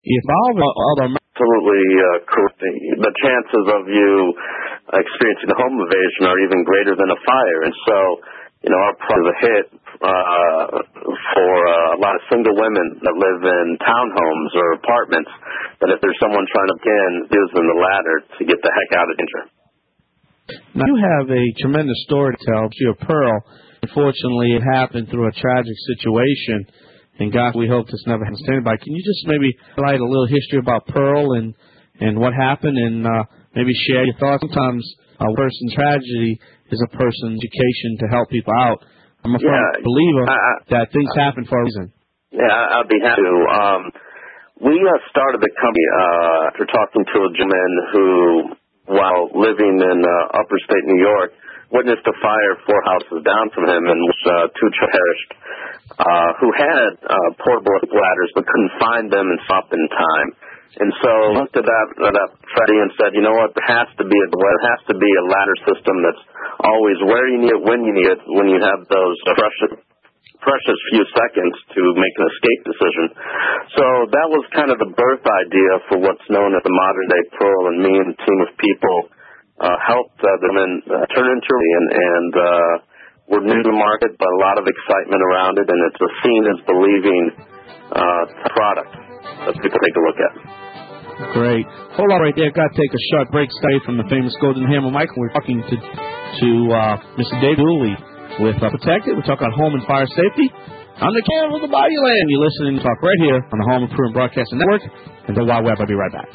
if all the other... Absolutely correct. The chances of you experiencing a home invasion are even greater than a fire. And so, our product is a hit for a lot of single women that live in townhomes or apartments, that if there's someone trying to get in, using the ladder to get the heck out of danger. Now, you have a tremendous story to tell. Your Pearl, unfortunately, it happened through a tragic situation. And, God, we hope this never happens to anybody. Can you just maybe highlight a little history about Pearl and what happened, and maybe share your thoughts? Sometimes a person's tragedy is a person's education to help people out. I'm a firm believer that things happen for a reason. Yeah, I'd be happy to. We started the company after talking to a gentleman who, while living in upper state New York, witnessed a fire 4 houses down from him, and 2 perished, who had portable ladders but couldn't find them and stop in time. And so I looked at that Freddie and said, you know what, there has to be a ladder system that's always where you need it, when you need it, when you have those precious few seconds to make an escape decision. So that was kind of the birth idea for what's known as the modern-day Pearl, and me and a team of people helped them turn into it, and we're new to the market, but a lot of excitement around it, and it's a seen as believing product that people take a look at. Great. Hold on right there. Got to take a short break. Stay from the famous Golden Hammer Michael. We're talking to Mr. Dave Dooley with Protected. We're talking about home and fire safety. I'm the King of the Bayou Land. You're listening to Talk right here on the Home Improvement Broadcasting Network and the Wild Web. I'll be right back.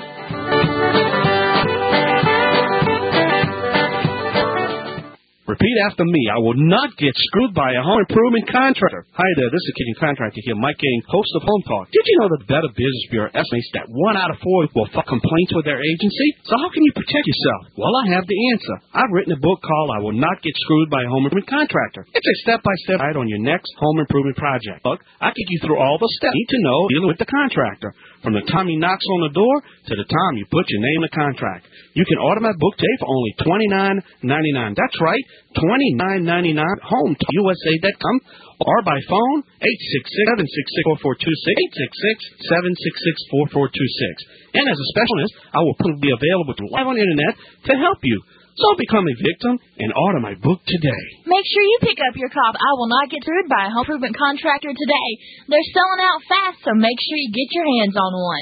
Repeat after me. I will not get screwed by a home improvement contractor. Hi there, this is Kitchen Contractor here, Mike Gang, host of Home Talk. Did you know that the Better Business Bureau estimates that 1 out of 4 will file complaints with their agency? So how can you protect yourself? Well, I have the answer. I've written a book called I Will Not Get Screwed by a Home Improvement Contractor. It's a step-by-step guide on your next home improvement project. Look, I take you through all the steps you need to know dealing with the contractor, from the time he knocks on the door to the time you put your name in the contract. You can order my book today for only $29.99. That's right, $29.99. Home to USA.com or by phone 866-766-4426, 866-766-4426. And as a specialist, I will be available live on the internet to help you. So become a victim and order my book today. Make sure you pick up your copy. I Will Not Get Screwed by a Home Improvement Contractor today. They're selling out fast, so make sure you get your hands on one.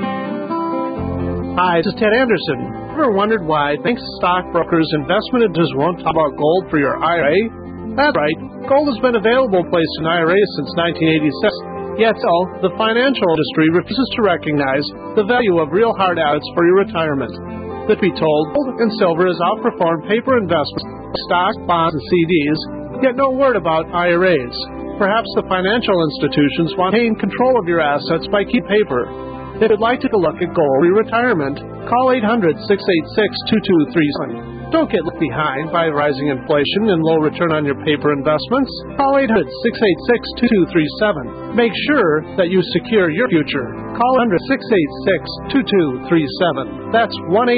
Hi, this is Ted Anderson. Ever wondered why banks, stockbrokers, investment advisors won't talk about gold for your IRA? That's right. Gold has been available in place in IRAs since 1986. Yet, the financial industry refuses to recognize the value of real hard assets for your retirement. Truth be told, gold and silver has outperformed paper investments, stocks, bonds, and CDs, yet no word about IRAs. Perhaps the financial institutions want to maintain control of your assets by keeping paper. If you'd like to look at gold re-retirement, call 800-686-2237. Don't get left behind by rising inflation and low return on your paper investments. Call 800-686-2237. Make sure that you secure your future. Call 800-686-2237. That's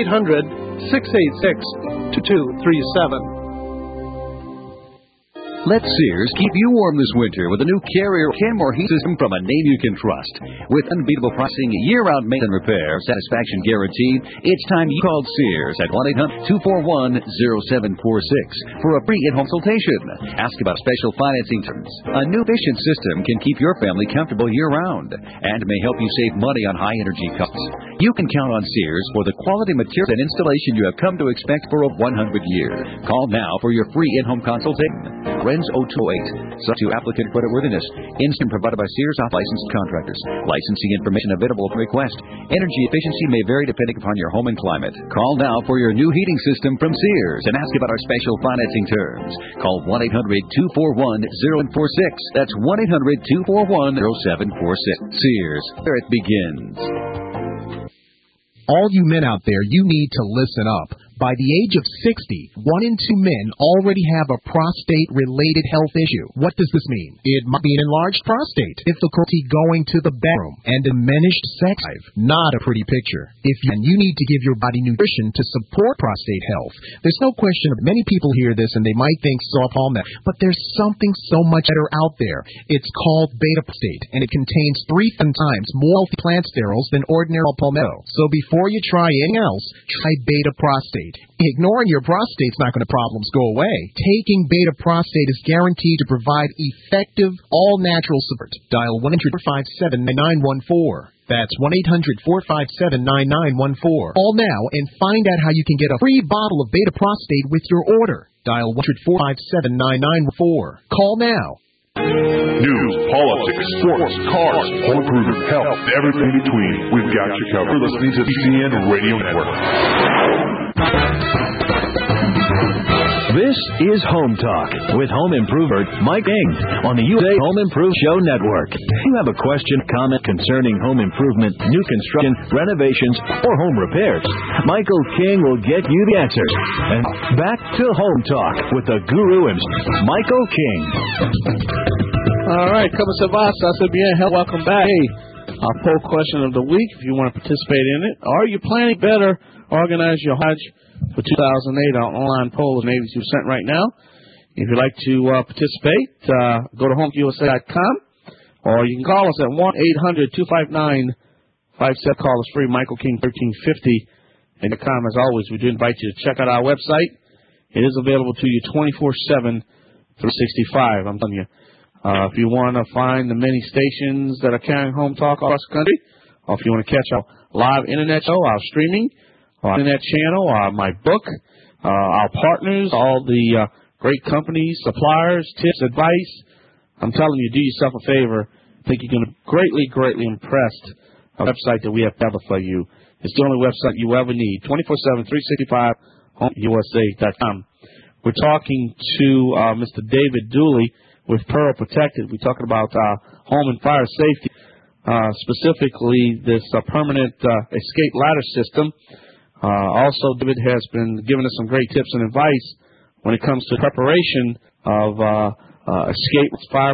1-800-686-2237. Let Sears keep you warm this winter with a new Carrier Kenmore heat system from a name you can trust. With unbeatable pricing, year-round maintenance and repair, satisfaction guaranteed, it's time you called Sears at 1-800-241-0746 for a free in-home consultation. Ask about special financing terms. A new efficient system can keep your family comfortable year-round and may help you save money on high-energy costs. You can count on Sears for the quality materials and installation you have come to expect for 100 years. Call now for your free in-home consultation. Renz 0208. Subject to applicant creditworthiness. Instant provided by Sears licensed contractors. Licensing information available upon request. Energy efficiency may vary depending upon your home and climate. Call now for your new heating system from Sears and ask about our special financing terms. Call 1-800-241-0146. That's 1-800-241-0746. Sears, where it begins. All you men out there, you need to listen up. By the age of 60, 1 in 2 men already have a prostate-related health issue. What does this mean? It might be an enlarged prostate, difficulty going to the bathroom, and diminished sex drive. Not a pretty picture. And you need to give your body nutrition to support prostate health. There's no question of many people hear this and they might think soft palmetto, but there's something so much better out there. It's called beta prostate, and it contains 3 times more healthy plant sterols than ordinary palmetto. So before you try anything else, try beta prostate. Ignoring your prostate's not going to problems go away. Taking beta prostate is guaranteed to provide effective, all-natural support. Dial 1-800-457-9914. That's 1-800-457-9914. Call now and find out how you can get a free bottle of beta prostate with your order. Dial 1-800-457-9914. Call now. News, politics, sports, cars, home improvement, health, everything in between. We've got you covered. You're listening to BCN Radio Network. This is Home Talk with home improver Mike King on the USA Home Improve Show Network. If you have a question, comment concerning home improvement, new construction, renovations, or home repairs, Michael King will get you the answers. And back to Home Talk with the guru himself, Michael King. All right, como se va? Welcome back. Hey, our poll question of the week, if you want to participate in it. Are you planning better organize your Hajj for 2008? Our online poll is 82% right now. If you'd like to participate, go to HomeUSA.com, or you can call us at 1-800-259-57. Call us free, Michael King 1350. And as always, we do invite you to check out our website. It is available to you 24/7, 365. I'm telling you. If you want to find the many stations that are carrying Home Talk across the country, or if you want to catch our live internet show, our streaming, our internet channel, my book, our partners, all the great companies, suppliers, tips, advice, I'm telling you, do yourself a favor. I think you're going to greatly impressed with the website that we have ever for you. It's the only website you ever need, 24/7, 365, HomeUSA.com. We're talking to Mr. David Dooley with Pearl Protected. We're talking about home and fire safety, specifically this permanent escape ladder system. Also, David has been giving us some great tips and advice when it comes to preparation of escape fire,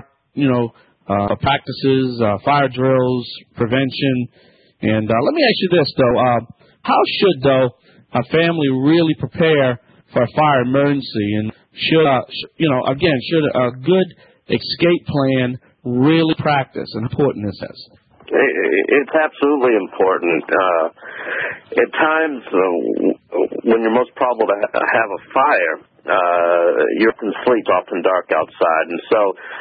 practices, fire drills, prevention. And let me ask you this, though. How should, a family really prepare for a fire emergency? And should a good escape plan really practice? And important is this? It's absolutely important. At times, when you're most probable to have a fire, you're often asleep, often dark outside, and so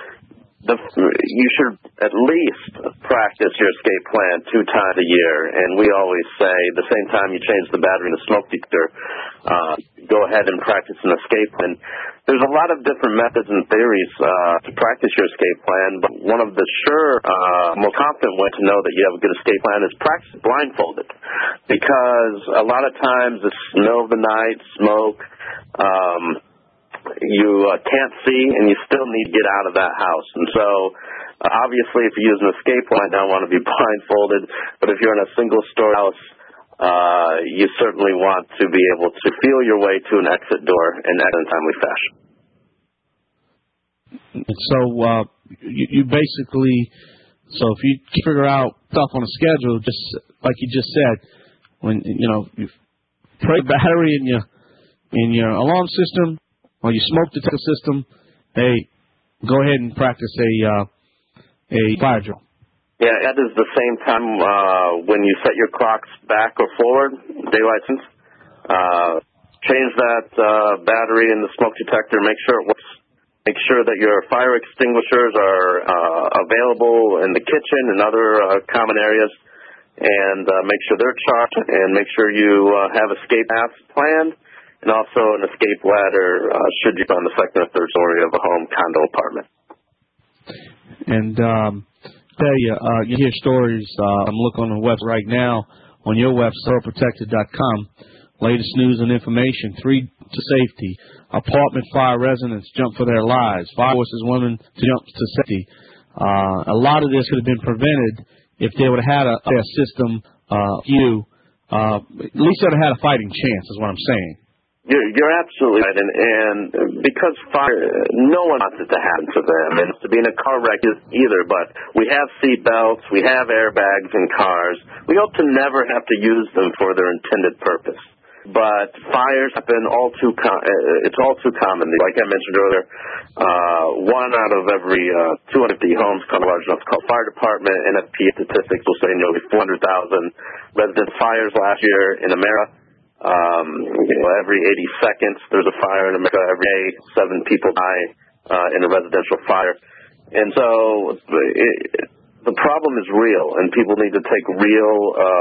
you should at least practice your escape plan 2 times a year. And we always say the same time you change the battery in the smoke detector, go ahead and practice an escape plan. There's a lot of different methods and theories to practice your escape plan, but one of the most confident way to know that you have a good escape plan is practice blindfolded, because a lot of times it's middle of the night, smoke, you can't see, and you still need to get out of that house. And so, obviously, if you use an escape plan, you don't want to be blindfolded, but if you're in a single-story house, you certainly want to be able to feel your way to an exit door in a timely fashion. So you basically, if you figure out stuff on a schedule, just like you just said, when you put a battery in your alarm system or your smoke detector system, hey, go ahead and practice a fire drill. Yeah, that is the same time when you set your clocks back or forward, daylight since. Change that battery in the smoke detector. Make sure it works. Make sure that your fire extinguishers are available in the kitchen and other common areas, and make sure they're charged. And make sure you have escape paths planned, and also an escape ladder should you be on the 2nd or 3rd story of a home, condo, apartment. And tell you, you hear stories. I'm looking on the website right now on your website, pearlprotected.com. Latest news and information. 3 to safety. Apartment fire residents jump for their lives. Fire forces women to jump to safety. A lot of this could have been prevented if they would have had a system. At least they would have had a fighting chance, is what I'm saying. You're absolutely right, and because fire, no one wants it to happen to them, and to be in a car wreck either, but we have seat belts, we have airbags in cars. We hope to never have to use them for their intended purpose. But fires happen it's all too common. Like I mentioned earlier, 1 out of every 250 homes large enough to call fire department. NFP statistics will say nearly 400,000 resident fires last year in America. Every 80 seconds there's a fire in America. Every day 7 people die in a residential fire. And so the problem is real, and people need to take real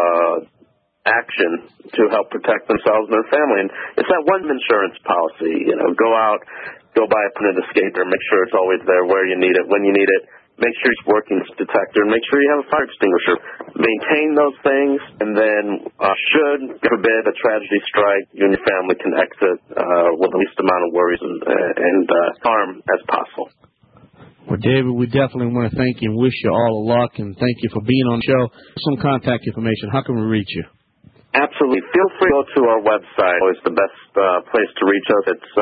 action to help protect themselves and their family. And it's that one insurance policy, go out, go buy a permanent escaper, make sure it's always there where you need it, when you need it. Make sure it's working detector, and make sure you have a fire extinguisher. Maintain those things, and then should, God forbid, a tragedy strike, you and your family can exit with the least amount of worries and harm as possible. Well, David, we definitely want to thank you and wish you all the luck, and thank you for being on the show. Some contact information. How can we reach you? Absolutely. Feel free to go to our website. Always the best place to reach us. It's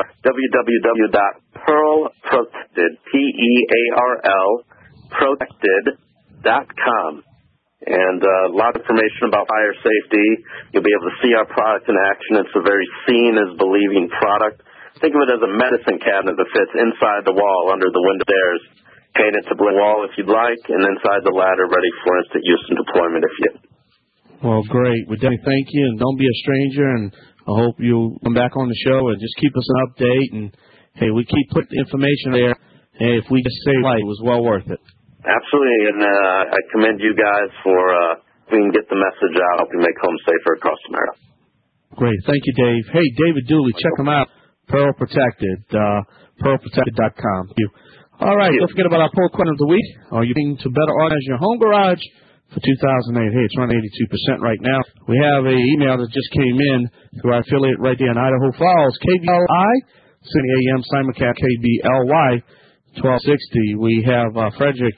www.pearlprotected, P-E-A-R-L, protected.com. And a lot of information about fire safety. You'll be able to see our product in action. It's a very seen as believing product. Think of it as a medicine cabinet that fits inside the wall under the window stairs. Paint it to the wall if you'd like, and inside the ladder ready for instant use and deployment if you. Well, great. We definitely thank you, and don't be a stranger, and I hope you'll come back on the show and just keep us an update. And, hey, we keep putting information there. Hey, if we just save life, it was well worth it. Absolutely, and I commend you guys for we can get the message out, help you make homes safer across America. Great. Thank you, Dave. Hey, David Dooley, check him out. Pearl Protected, pearlprotected.com. Thank you. All right, don't forget about our poll question of the week. Are you looking to better organize your home garage for 2008? Hey, it's running 82% right now. We have an email that just came in through our affiliate right there in Idaho Falls, KBLI, 70 AM, Simulcast, KBLY. 1260. We have Frederick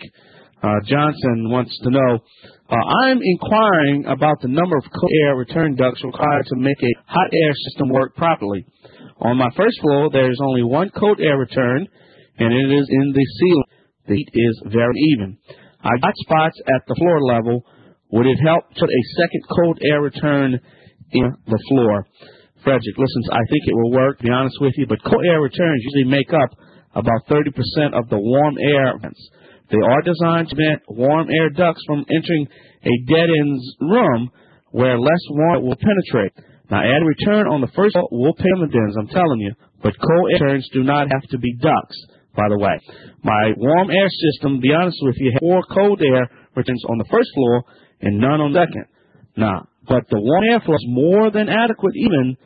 Johnson wants to know, I'm inquiring about the number of cold air return ducts required to make a hot air system work properly. On my first floor, there is only one cold air return, and it is in the ceiling. The heat is very even. I got spots at the floor level. Would it help to put a second cold air return in the floor? Frederick, listen, I think it will work, to be honest with you, but cold air returns usually make up about 30% of the warm air vents. They are designed to prevent warm air ducts from entering a dead-end room where less warm will penetrate. Now, add a return on the first floor, we'll pay them dens, I'm telling you. But cold air returns do not have to be ducts, by the way. My warm air system, to be honest with you, has 4 cold air returns on the first floor and none on the second. Now, but the warm air flow is more than adequate even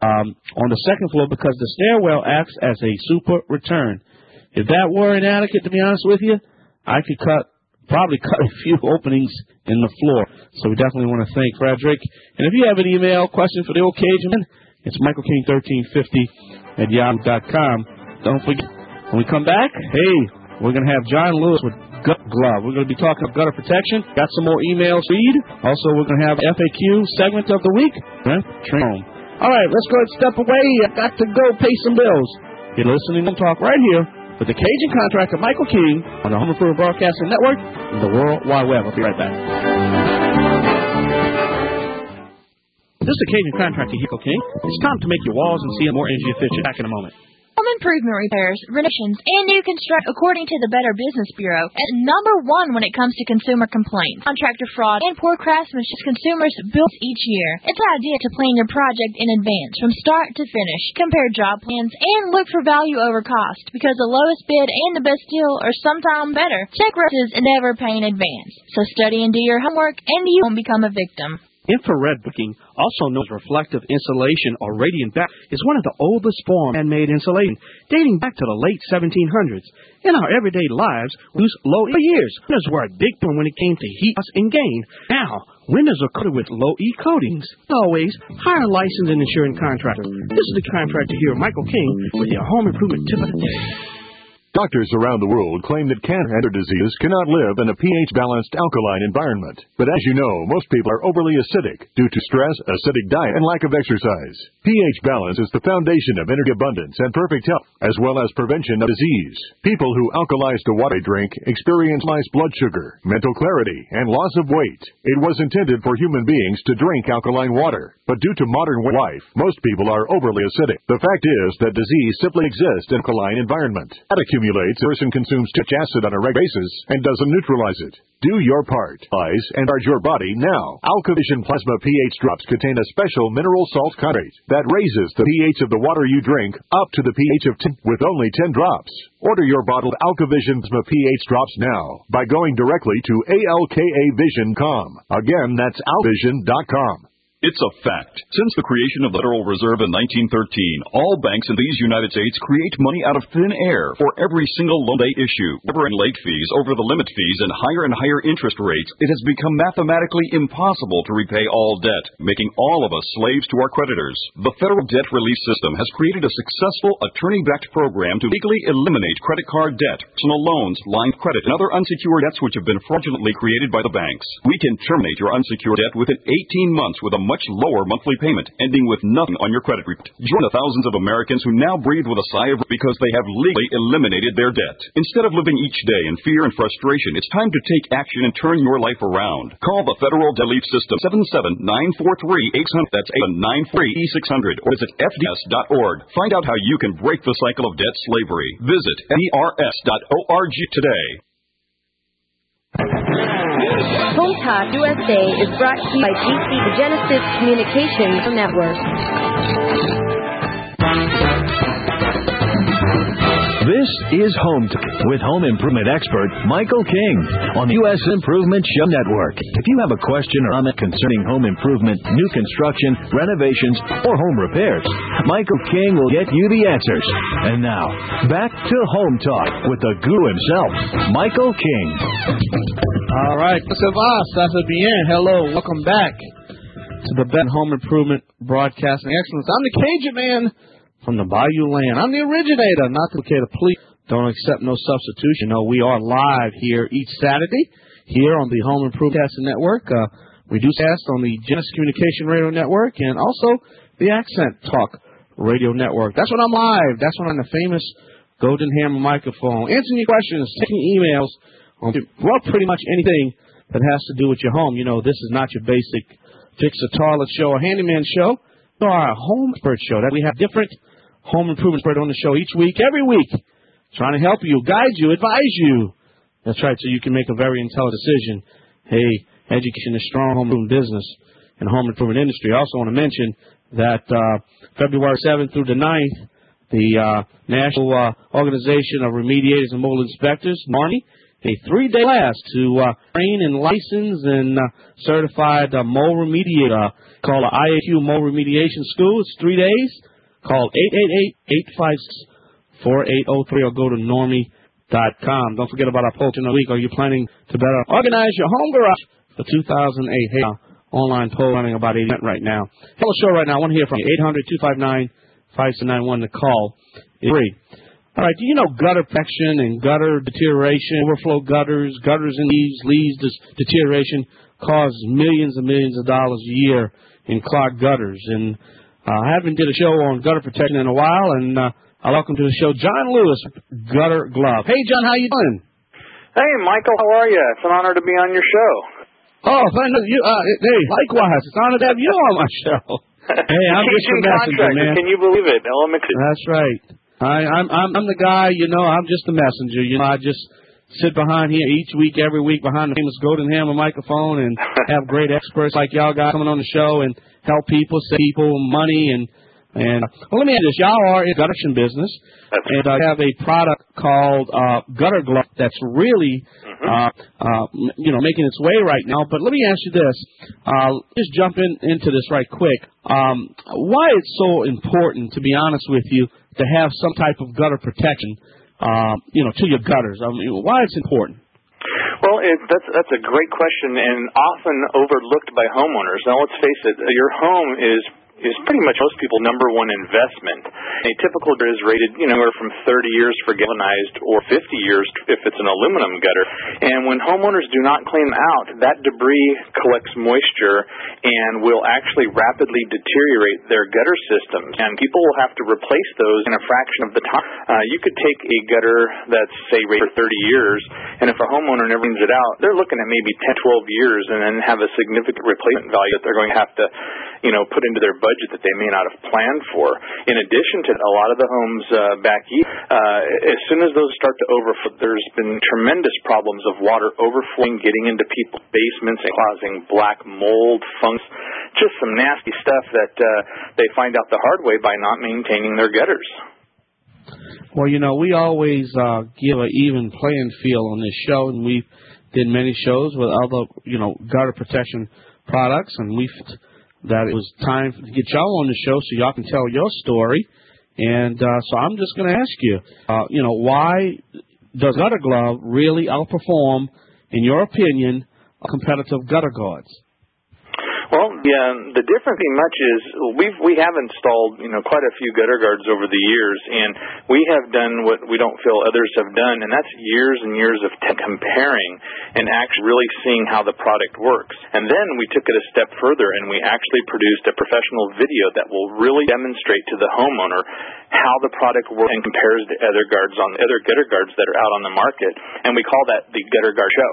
on the second floor because the stairwell acts as a super return. If that were inadequate, to be honest with you, I could probably cut a few openings in the floor. So we definitely want to thank Frederick. And if you have an email question for the old Cajun, it's michaelking1350@yahoo.com. Don't forget, when we come back, hey, we're going to have John Lewis with Gut Glove. We're going to be talking about gutter protection. Got some more emails to read. Also, we're going to have FAQ segment of the week. Home. All right, let's go ahead and step away. I've got to go pay some bills. You're listening to Talk right here with the Cajun contractor Michael King on the Home Improvement Broadcasting Network and the World Wide Web. I'll be right back. This is the Cajun contractor Michael King. It's time to make your walls and ceiling more energy efficient. Back in a moment. Home improvement repairs, renovations, and new construction according to the Better Business Bureau at #1 when it comes to consumer complaints. Contractor fraud and poor craftsmanship consumers bill each year. It's an idea to plan your project in advance from start to finish. Compare job plans and look for value over cost because the lowest bid and the best deal are sometimes better. Check prices and never pay in advance. So study and do your homework and you won't become a victim. Infrared booking, also known as reflective insulation or radiant back, is one of the oldest forms of man-made insulation, dating back to the late 1700s. In our everyday lives, we use low-E for years. Windows were a big one when it came to heat loss and gain. Now, windows are coated with low-E coatings. As always, hire a licensed and insured contractor. This is the contractor here, Michael King, with your home improvement tip of the day. Doctors around the world claim that cancer and other diseases cannot live in a pH-balanced alkaline environment. But as you know, most people are overly acidic due to stress, acidic diet, and lack of exercise. pH balance is the foundation of energy abundance and perfect health, as well as prevention of disease. People who alkalize the water they drink experience high blood sugar, mental clarity, and loss of weight. It was intended for human beings to drink alkaline water, but due to modern life, most people are overly acidic. The fact is that disease simply exists in an alkaline environment. That accumulates, a person consumes too much acid on a regular basis and doesn't neutralize it. Do your part. Ice and charge your body now. AlkaVision Plasma pH drops contain a special mineral salt concentrate that raises the pH of the water you drink up to the pH of 10 with only 10 drops. Order your bottled AlkaVision Plasma pH drops now by going directly to alkavision.com. Again, that's alkavision.com. It's a fact. Since the creation of the Federal Reserve in 1913, all banks in these United States create money out of thin air for every single loan they issue. Ever in late fees, over the limit fees, and higher interest rates, it has become mathematically impossible to repay all debt, making all of us slaves to our creditors. The Federal Debt Relief System has created a successful attorney-backed program to legally eliminate credit card debt, personal loans, line of credit, and other unsecured debts which have been fraudulently created by the banks. We can terminate your unsecured debt within 18 months with a much lower monthly payment, ending with nothing on your credit report. Join the thousands of Americans who now breathe with a sigh of relief because they have legally eliminated their debt. Instead of living each day in fear and frustration, it's time to take action and turn your life around. Call the Federal Debt Relief System 77943-800. That's 893-600 or visit FDS.org. Find out how you can break the cycle of debt slavery. Visit FDRS.org today. Home Talk USA is brought to you by GC Genesis Communications Network. This is Home Talk with home improvement expert Michael King on the U.S. Improvement Show Network. If you have a question or comment concerning home improvement, new construction, renovations, or home repairs, Michael King will get you the answers. And now, back to Home Talk with the guru himself, Michael King. All right, hello, welcome back to the Ben Home Improvement Broadcasting Excellence. I'm the Cajun Man from the Bayou Land. I'm the originator, not the locator. Please don't accept no substitution. No, we are live here each Saturday here on the Home Improvement Broadcasting Network. We do cast on the Genesis Communication Radio Network and also the Accent Talk Radio Network. That's when I'm live. That's when I'm the famous Golden Hammer microphone. Answering your questions, taking emails. Well, pretty much anything that has to do with your home. You know, this is not your basic fix a toilet show or handyman show. No, our home expert show. That we have different home improvement expert on the show each week, every week, trying to help you, guide you, advise you. That's right, so you can make a very intelligent decision. Hey, education is strong home improvement business and home improvement industry. I also want to mention that February 7th through the 9th, the National Organization of Remediators and Mold Inspectors, NARMI, a 3-day class to train and license and certified mold remediator called the IAQ Mold Remediation School. It's 3 days. Call 888-856-4803 or go to normie.com. Don't forget about our poll of the week. Are you planning to better organize your home garage for 2008? Hey, online poll running about 80% right now. Tell the show right now. I want to hear from you. 800-259-5791 to call. It's free. All right, do you know gutter protection and gutter deterioration, overflow gutters and leaves deterioration cause millions and millions of dollars a year in clogged gutters? And I haven't did a show on gutter protection in a while, and I welcome to the show John Lewis, Gutter Glove. Hey, John, how you doing? Hey, Michael, how are you? It's an honor to be on your show. Oh, thank you. Hey, likewise, it's an honor to have you on my show. Hey, I'm just a messenger, man. Can you believe it? Elementary. That's right. I'm the guy, you know, I'm just a messenger. You know, I just sit behind here each week, every week, behind the famous Golden Hammer microphone and have great experts like y'all guys coming on the show and help people, save people money. And well, let me add this. Y'all are in the gutter business, and I have a product called Gutter Glove that's really, making its way right now. But let me ask you this. Just jump into this right quick. Why it's so important, to be honest with you, to have some type of gutter protection, to your gutters? I mean, why it's important? Well, that's a great question and often overlooked by homeowners. Now, let's face it, your home is is pretty much most people's number one investment. A typical gutter is rated, anywhere from 30 years for galvanized or 50 years if it's an aluminum gutter. And when homeowners do not clean them out, that debris collects moisture and will actually rapidly deteriorate their gutter systems. And people will have to replace those in a fraction of the time. You could take a gutter that's, say, rated for 30 years, and if a homeowner never cleans it out, they're looking at maybe 10, 12 years and then have a significant replacement value that they're going to have to put into their budget that they may not have planned for. In addition to a lot of the homes back east, as soon as those start to overflow, there's been tremendous problems of water overflowing, getting into people's basements and causing black mold, fungus, just some nasty stuff that they find out the hard way by not maintaining their gutters. Well, we always give an even playing field on this show, and we've did many shows with other, gutter protection products, and we that it was time to get y'all on the show so y'all can tell your story. And so I'm just going to ask you, why does Gutter Glove really outperform, in your opinion, competitive gutter guards? Well, the difference pretty much is we have installed quite a few gutter guards over the years, and we have done what we don't feel others have done, and that's years and years of comparing and actually really seeing how the product works. And then we took it a step further, and we actually produced a professional video that will really demonstrate to the homeowner how the product works and compares to other gutter guards that are out on the market, and we call that the Gutter Guard Show.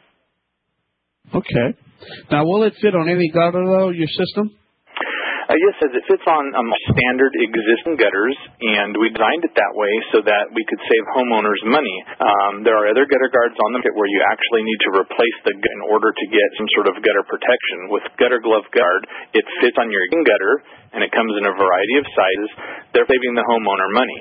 Okay. Now, will it fit on any gutter, though, your system? Yes, it fits on standard existing gutters, and we designed it that way so that we could save homeowners money. There are other gutter guards on the market where you actually need to replace in order to get some sort of gutter protection. With Gutter Glove Guard, it fits on your gutter, and it comes in a variety of sizes. They're saving the homeowner money.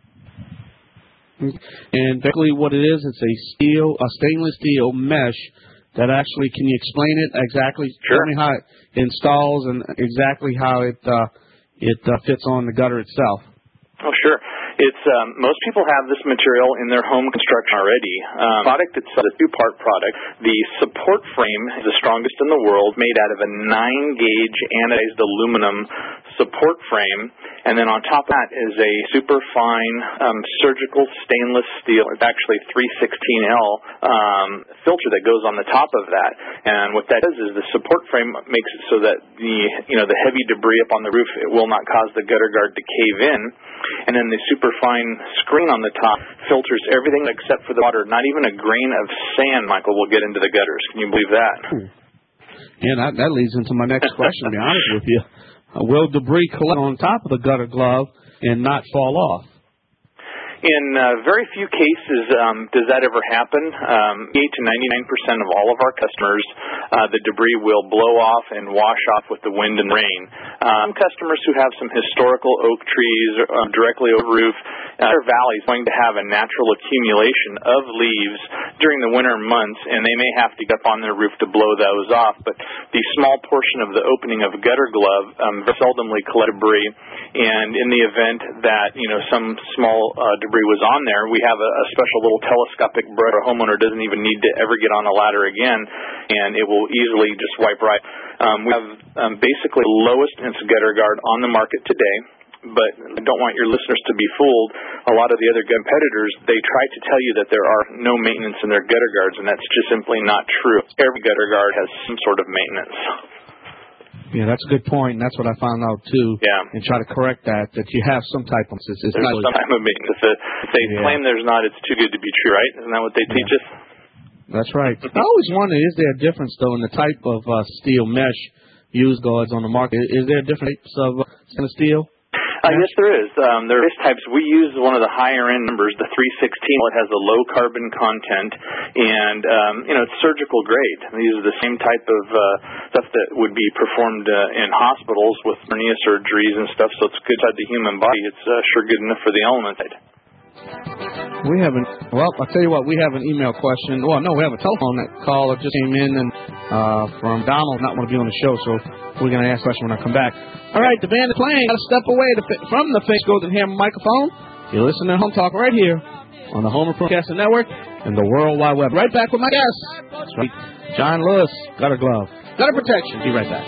And basically what it is, it's a stainless steel mesh that actually, can you explain it exactly? Sure. Tell me how it installs and exactly how it fits on the gutter itself. Oh, sure. It's most people have this material in their home construction already. Product itself is a two-part product. The support frame is the strongest in the world, made out of a 9-gauge anodized aluminum support frame, and then on top of that is a super fine surgical stainless steel. It's actually 316L filter that goes on the top of that. And what that does is the support frame makes it so that the heavy debris up on the roof, it will not cause the gutter guard to cave in. And then the super fine screen on the top filters everything except for the water. Not even a grain of sand, Michael, will get into the gutters. Can you believe that? Yeah, that leads into my next question, to be honest with you. Will debris collect on top of the Gutter Glove and not fall off? In very few cases does that ever happen. 8 to 99% of all of our customers, the debris will blow off and wash off with the wind and rain. Some customers who have some historical oak trees directly over roof, their valley is going to have a natural accumulation of leaves during the winter months, and they may have to get up on their roof to blow those off. But the small portion of the opening of a Gutter Glove very seldomly collect debris, and in the event that some small debris was on there, we have a special little telescopic brush. A homeowner doesn't even need to ever get on a ladder again, and it will easily just wipe right. We have basically the lowest gutter guard on the market today, but I don't want your listeners to be fooled. A lot of the other competitors, they try to tell you that there are no maintenance in their gutter guards, and that's just simply not true. Every gutter guard has some sort of maintenance. Yeah, that's a good point, and that's what I found out, too. Yeah. And try to correct that you have some type of... There's some type of maintenance. If they claim there's not, it's too good to be true, right? Isn't that what they teach us? That's right. I always wonder, is there a difference, though, in the type of steel mesh used guards on the market? Is there different types of stainless steel? Yes, there is. There are types. We use one of the higher-end numbers, the 316. It has a low carbon content, and it's surgical grade. These are the same type of stuff that would be performed in hospitals with hernia surgeries and stuff. So it's good inside the human body. It's sure good enough for the element. I'll tell you what, we have an email question. Well, no, we have a telephone call that just came in and from Donald, not want to be on the show, so we're going to ask a question when I come back. All right, the band is playing. Got to step away from the Face Golden Hammer microphone. You're listening to Home Talk right here on the Home Broadcasting Network and the World Wide Web. Right back with my guest. That's right, John Lewis, Gutter Glove. Gutter protection. Be right back.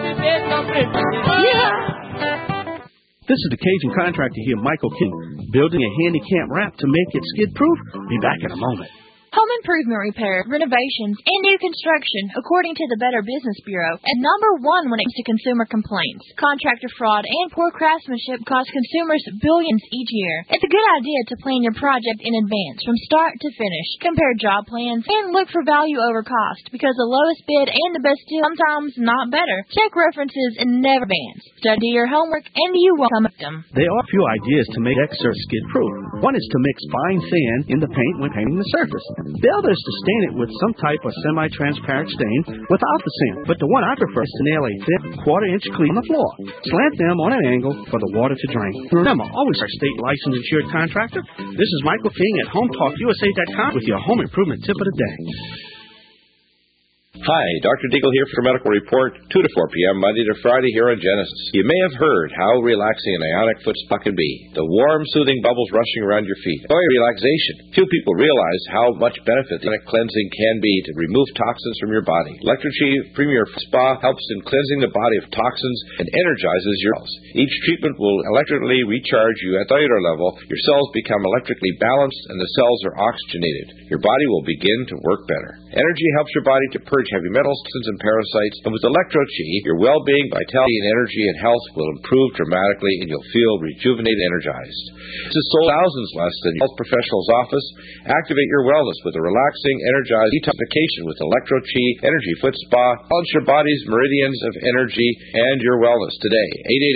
This is the Cajun contractor here, Michael King, building a handicap ramp to make it skid-proof. Be back in a moment. Home improvement repairs, renovations, and new construction, according to the Better Business Bureau, at number one when it comes to consumer complaints. Contractor fraud and poor craftsmanship cost consumers billions each year. It's a good idea to plan your project in advance, from start to finish. Compare job plans and look for value over cost, because the lowest bid and the best deal sometimes not better. Check references and never advance. Study your homework and you will come up them. There are a few ideas to make X-Serve skid-proof. One is to mix fine sand in the paint when painting the surface. The other is to stain it with some type of semi-transparent stain without the sand. But the one I prefer is to nail a thick quarter-inch cleat on the floor. Slant them on an angle for the water to drain. Remember, always our state licensed insured contractor. This is Michael King at HomeTalkUSA.com with your home improvement tip of the day. Hi, Dr. Deagle here for Medical Report, 2 to 4 p.m., Monday to Friday here on Genesis. You may have heard how relaxing an ionic foot spa can be. The warm, soothing bubbles rushing around your feet. Enjoy relaxation. Few people realize how much benefit the ionic cleansing can be to remove toxins from your body. Electrochi Premier Spa helps in cleansing the body of toxins and energizes your cells. Each treatment will electrically recharge you at cellular level. Your cells become electrically balanced and the cells are oxygenated. Your body will begin to work better. Energy helps your body to purge heavy metals, toxins, and parasites. And with Electro-Chi, your well-being, vitality, and energy and health will improve dramatically, and you'll feel rejuvenated and energized. This is sold thousands less than your health professional's office. Activate your wellness with a relaxing, energized detoxification with Electro-Chi Energy Foot Spa. Balance your body's meridians of energy and your wellness today.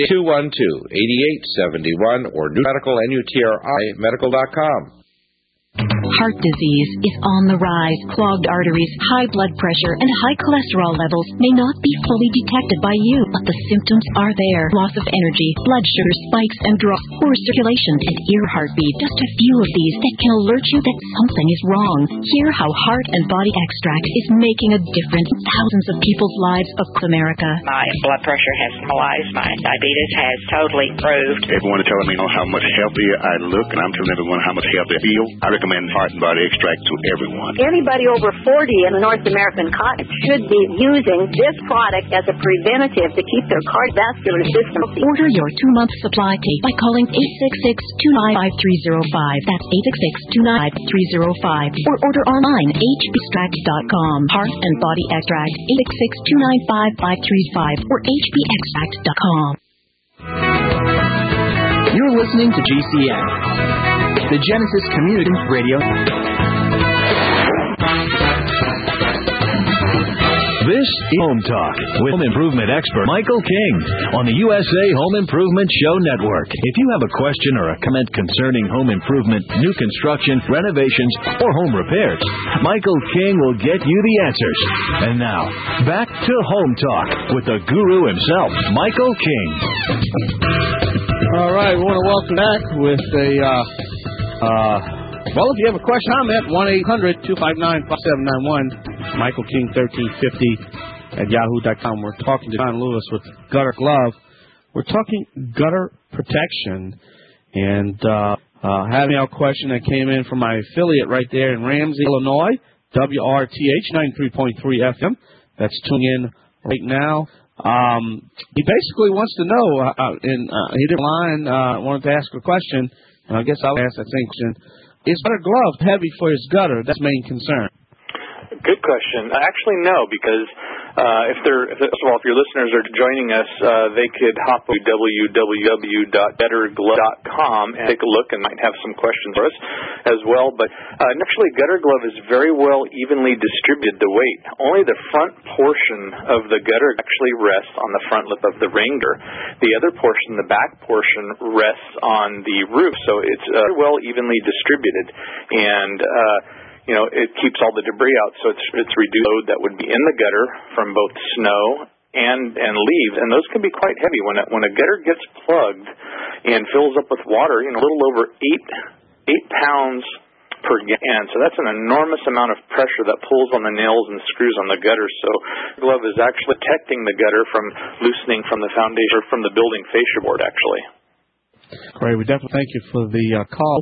888-212-8871 or newmedical.com. Heart disease is on the rise. Clogged arteries, high blood pressure, and high cholesterol levels may not be fully detected by you, but the symptoms are there. Loss of energy, blood sugar spikes and drops, poor circulation, and ear heartbeat. Just a few of these that can alert you that something is wrong. Hear how Heart and Body Extract is making a difference in thousands of people's lives across America. My blood pressure has normalized. My diabetes has totally improved. Everyone is telling me how much healthier I look, and I'm telling everyone how much healthier I feel. I recommend Heart and Body Extract to everyone. Anybody over 40 in the North American continent should be using this product as a preventative to keep their cardiovascular system healthy. Order your 2-month supply today by calling 866-295-5305. That's 866-295-5305. Or order online at hbextract.com. Heart and Body Extract, 866-295-5305 or hbextract.com. You're listening to GCN, the Genesis Community Radio. This is Home Talk with home improvement expert Michael King on the USA Home Improvement Show Network. If you have a question or a comment concerning home improvement, new construction, renovations, or home repairs, Michael King will get you the answers. And now, back to Home Talk with the guru himself, Michael King. All right, we want to welcome back with well, if you have a question, I'm at 1-800-259-5791. Michael King 1350 at yahoo.com. We're talking to John Lewis with Gutter Glove. We're talking gutter protection, and having a question that came in from my affiliate right there in Ramsey, Illinois, WRTH 93.3 FM. That's tuning in right now. He basically wants to know, he didn't line, wanted to ask a question, and I guess I'll ask that same question. Is Gutter Glove heavy for his gutter? That's the main concern. Good question. Actually, no, because first of all, if your listeners are joining us, they could hop to www.betterglove.com and take a look and might have some questions for us as well. But actually, Gutter Glove is very well evenly distributed, the weight. Only the front portion of the gutter actually rests on the front lip of the wringer. The other portion, the back portion, rests on the roof. So it's very well evenly distributed. And it keeps all the debris out, so it's reduced load that would be in the gutter from both snow and leaves, and those can be quite heavy. When a gutter gets plugged and fills up with water, a little over 8 pounds per gallon. So that's an enormous amount of pressure that pulls on the nails and screws on the gutter. So the glove is actually protecting the gutter from loosening from the foundation or from the building fascia board, actually. Great. We definitely thank you for the call,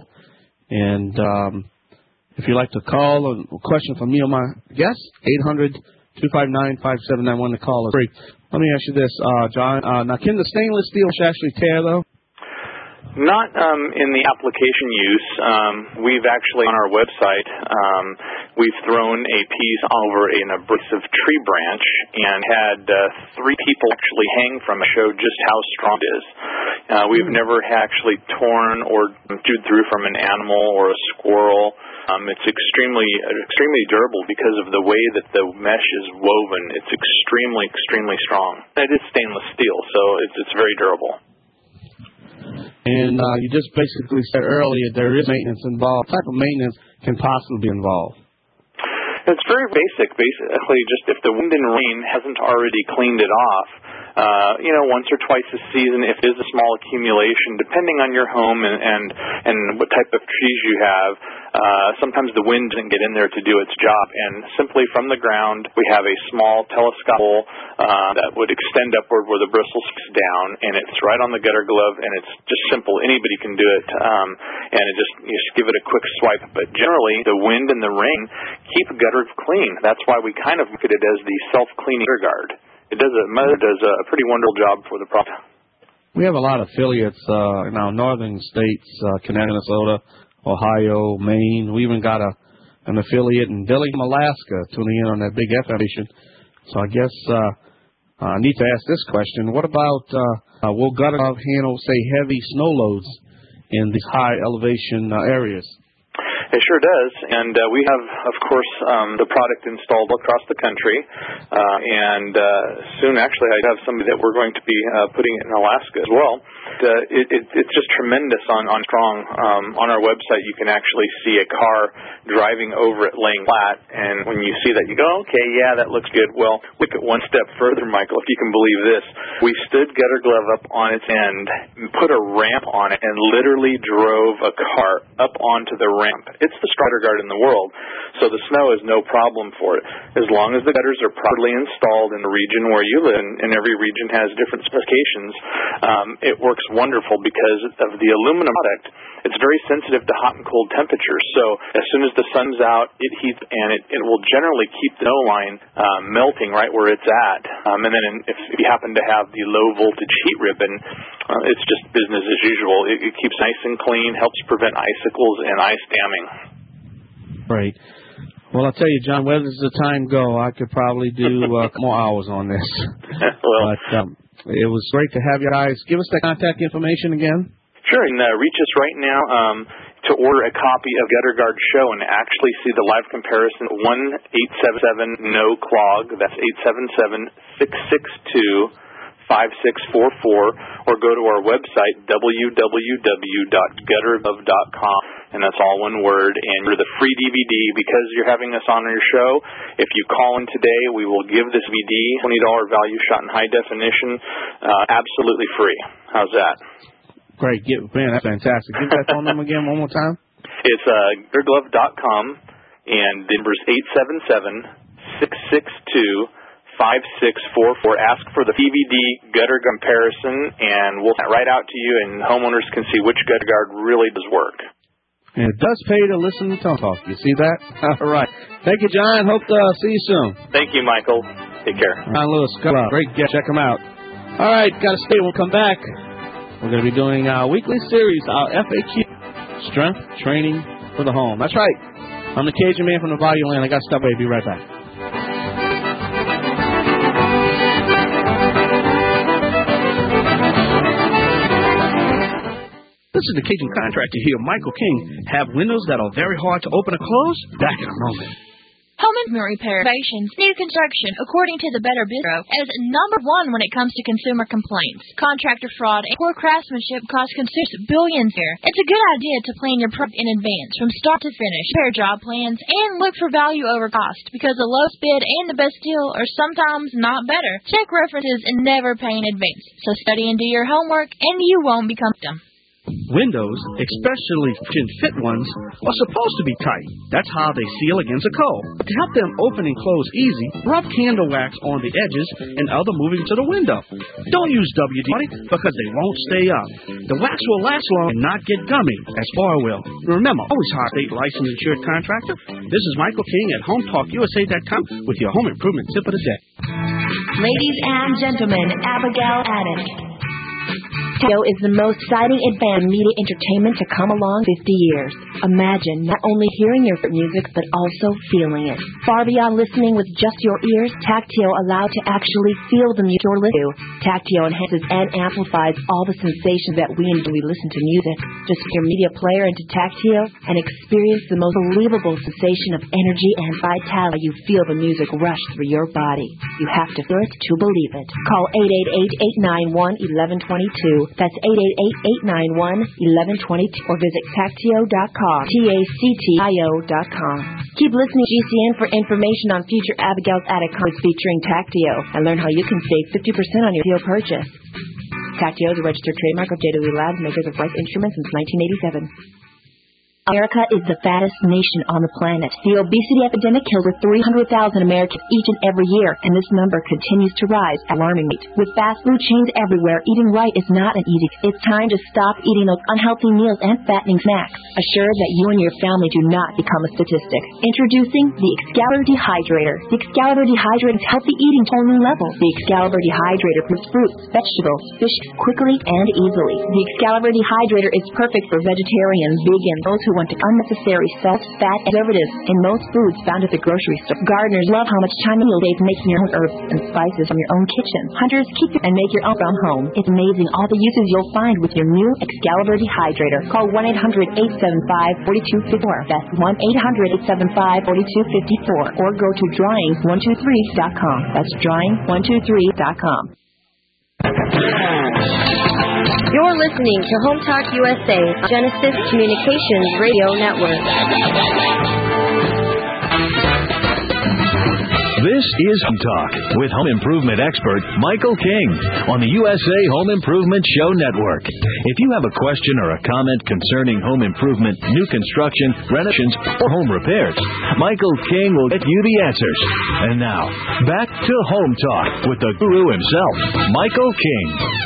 and if you'd like to call a question from me or my guest, 259-5791 to call us free. Let me ask you this, John. Now, can the stainless steel actually tear, though? Not in the application use. We've actually, on our website, we've thrown a piece over an abrasive tree branch and had 3 people actually hang from it, show just how strong it is. We've never actually torn or chewed through from an animal or a squirrel. It's extremely durable because of the way that the mesh is woven. It's extremely strong. It is stainless steel, so it's very durable. And you just basically said earlier there is maintenance involved. What type of maintenance can possibly be involved? It's very basic. Basically, just if the wind and rain hasn't already cleaned it off, once or twice a season, if there's a small accumulation, depending on your home and what type of trees you have, sometimes the wind doesn't get in there to do its job. And simply from the ground, we have a small telescope hole that would extend upward where the bristles fix down, and it's right on the gutter glove, and it's just simple. Anybody can do it, and you just give it a quick swipe. But generally, the wind and the rain keep a gutter clean. That's why we kind of look at it as the self-cleaning gutter guard. It does a pretty wonderful job for the product. We have a lot of affiliates in our northern states, Connecticut, Minnesota, Ohio, Maine. We even got an affiliate in Dillingham, Alaska, tuning in on that big FM station. So I guess I need to ask this question. What about will gutter glove handle, say, heavy snow loads in these high elevation areas? It sure does, and we have, of course, the product installed across the country, and soon, actually, I have somebody that we're going to be putting it in Alaska as well. It's just tremendous on strong. On our website, you can actually see a car driving over it laying flat, and when you see that, you go, okay, yeah, that looks good. Well, look at one step further, Michael, if you can believe this. We stood gutter glove up on its end, put a ramp on it, and literally drove a car up onto the ramp. It's the strongest guard in the world, so the snow is no problem for it. As long as the gutters are properly installed in the region where you live, and every region has different specifications, it works wonderful because of the aluminum product. It's very sensitive to hot and cold temperatures, so as soon as the sun's out, it heats, and it will generally keep the snow line melting right where it's at. And then if you happen to have the low voltage heat ribbon, it's just business as usual. It keeps nice and clean, helps prevent icicles and ice damming. Right. Well, I'll tell you, John, where does the time go? I could probably do more hours on this. Well, but it was great to have you guys. Give us the contact information again. Sure, and reach us right now to order a copy of Gutter Guard Show and actually see the live comparison. 1-877-NO-CLOG. That's 877-662-5644, or go to our website, www.gutterglove.com, and that's all one word. And for the free DVD, because you're having us on your show, if you call in today, we will give this DVD, $20 value shot in high definition, absolutely free. How's that? Great. Man, that's fantastic. Give that phone number again one more time. It's gutterglove.com, and the number is 877-662-5644. Ask for the DVD gutter comparison, and we'll send it right out to you, and homeowners can see which gutter guard really does work. And it does pay to listen to Tone Talk. You see that? All right. Thank you, John. Hope to see you soon. Thank you, Michael. Take care. John Lewis, great guest. Check him out. All right. Got to stay. We'll come back. We're going to be doing our weekly series, our FAQ, Strength Training for the Home. That's right. I'm the Cajun Man from the Bayou Land. I got to stop away. Be right back. This is the Cajun Contractor here, Michael King. Have windows that are very hard to open or close? Back in a moment. Home improvement repair, renovations, new construction, according to the Better Bureau, as number one when it comes to consumer complaints. Contractor fraud and poor craftsmanship cost consumers billions here. It's a good idea to plan your project in advance, from start to finish. Prepare job plans and look for value over cost, because the lowest bid and the best deal are sometimes not better. Check references and never pay in advance. So study and do your homework, and you won't become dumb. Windows, especially fit ones, are supposed to be tight. That's how they seal against a cold. To help them open and close easy, rub candle wax on the edges and other moving to the window. Don't use WD-40 because they won't stay up. The wax will last long and not get gummy, as far will. Remember, always hire a state licensed insured contractor. This is Michael King at HomeTalkUSA.com with your home improvement tip of the day. Ladies and gentlemen, Abigail Attic. TACTIO is the most exciting advanced media entertainment to come along 50 years. Imagine not only hearing your music, but also feeling it. Far beyond listening with just your ears, TACTIO allows to actually feel the music you're listening to. TACTIO enhances and amplifies all the sensations that we enjoy when we listen to music. Just put your media player into TACTIO and experience the most believable sensation of energy and vitality. You feel the music rush through your body. You have to feel it to believe it. Call 888-891-1122. That's 888-891-1122 or visit Tactio.com, TACTIO.com. Keep listening to GCN for information on future Abigail's Attic cards featuring Tactio and learn how you can save 50% on your Tactio purchase. Tactio is a registered trademark of JW Labs, makers of Rice Instruments since 1987. America is the fattest nation on the planet. The obesity epidemic kills over 300,000 Americans each and every year, and this number continues to rise at an alarming rate. With fast food chains everywhere, eating right is not an easy. It's time to stop eating those unhealthy meals and fattening snacks. Assure that you and your family do not become a statistic. Introducing the Excalibur Dehydrator. The Excalibur Dehydrator is healthy eating to a whole new level. The Excalibur Dehydrator puts fruits, vegetables, fish quickly and easily. The Excalibur Dehydrator is perfect for vegetarians, vegans, those who want to unnecessary salt, fat, and preservatives in most foods found at the grocery store. Gardeners love how much time you'll save making your own herbs and spices from your own kitchen. Hunters keep it and make your own from home. It's amazing all the uses you'll find with your new Excalibur Dehydrator. Call 1-800-875-4254. That's 1-800-875-4254. Or go to drawings123.com. That's drawing123.com. You're listening to Home Talk USA, Genesis Communications Radio Network. This is Home Talk with home improvement expert Michael King on the USA Home Improvement Show Network. If you have a question or a comment concerning home improvement, new construction, renovations, or home repairs, Michael King will get you the answers. And now, back to Home Talk with the guru himself, Michael King.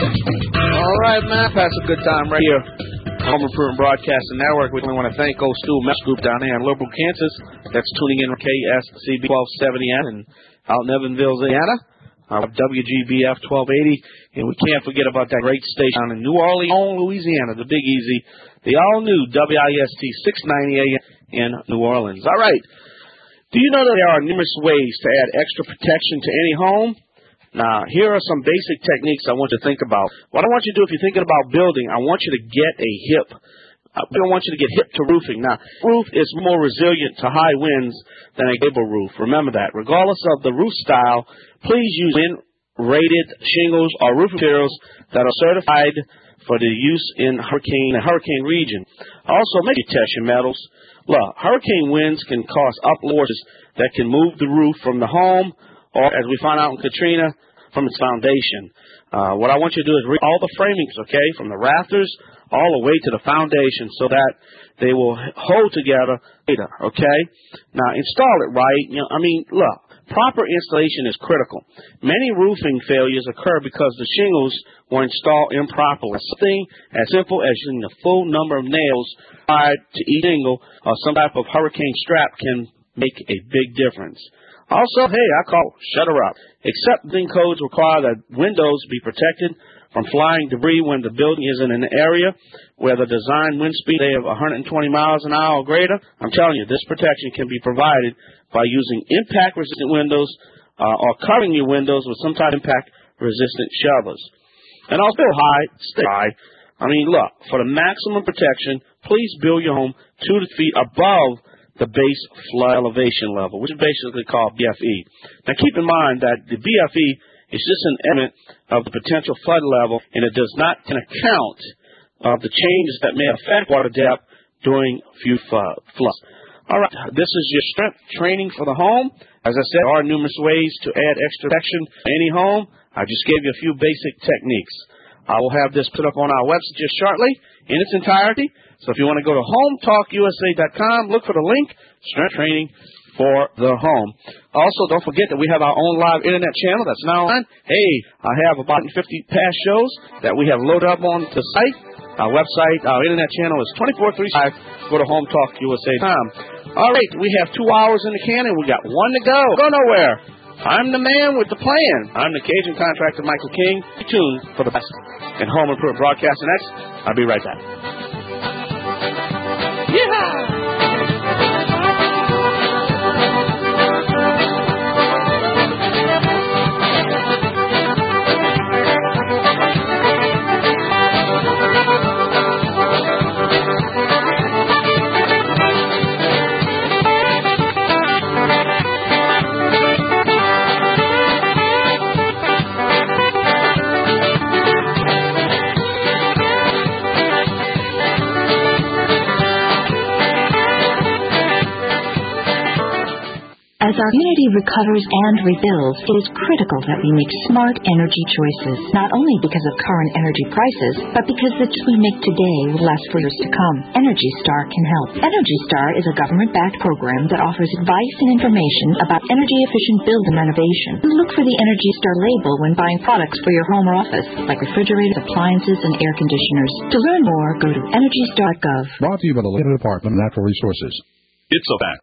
All right, man. That's a good time right here. Home Improvement Broadcasting Network. We want to thank Old Stu Mess Group down there in Liberal, Kansas. That's tuning in on KSCB 1270 and out in Evansville, Indiana. WGBF 1280. And we can't forget about that great station in New Orleans, Louisiana, the Big Easy. The all-new WIST 690 AM in New Orleans. All right. Do you know that there are numerous ways to add extra protection to any home? Now, here are some basic techniques I want you to think about. What I want you to do if you're thinking about building, I want you to get a hip. I don't want you to get hip to roofing. Now, roof is more resilient to high winds than a gable roof. Remember that. Regardless of the roof style, please use wind-rated shingles or roof materials that are certified for the use in hurricane region. Also, make sure you test your metals. Look, hurricane winds can cause upwards that can move the roof from the home, or, as we found out in Katrina, from its foundation. What I want you to do is read all the framings, okay, from the rafters all the way to the foundation so that they will hold together later, okay? Now, install it right. Look, proper installation is critical. Many roofing failures occur because the shingles were installed improperly. Something as simple as using the full number of nails tied to each shingle or some type of hurricane strap can make a big difference. Also, hey, I call shutter up. Accepting codes require that windows be protected from flying debris when the building is in an area where the design wind speed of 120 miles an hour or greater. I'm telling you, this protection can be provided by using impact-resistant windows or covering your windows with some type of impact-resistant shutters. And also stay high. Look, for the maximum protection, please build your home 2 feet above the base flood elevation level, which is basically called BFE. Now, keep in mind that the BFE is just an estimate of the potential flood level, and it does not account of the changes that may affect water depth during few floods. All right, this is your strength training for the home. As I said, there are numerous ways to add extra protection to any home. I just gave you a few basic techniques. I will have this put up on our website just shortly. in its entirety. So if you want to go to HomeTalkUSA.com, look for the link, Strength Training for the Home. Also, don't forget that we have our own live internet channel that's now on. Hey, I have about 50 past shows that we have loaded up on the site. Our website, our internet channel is 24/3. Go to HomeTalkUSA.com. All right, we have 2 hours in the can, and we got 1 to go. Go nowhere. I'm the man with the plan. I'm the Cajun contractor, Michael King. Stay tuned for the best in Home Improvement Broadcasting X. I'll be right back. Yeah! As our community recovers and rebuilds, it is critical that we make smart energy choices, not only because of current energy prices, but because the choices we make today will last for years to come. Energy Star can help. Energy Star is a government-backed program that offers advice and information about energy-efficient build and renovation. Look for the Energy Star label when buying products for your home or office, like refrigerators, appliances, and air conditioners. To learn more, go to EnergyStar.gov. Brought to you by the Limited Department of Natural Resources. It's a fact.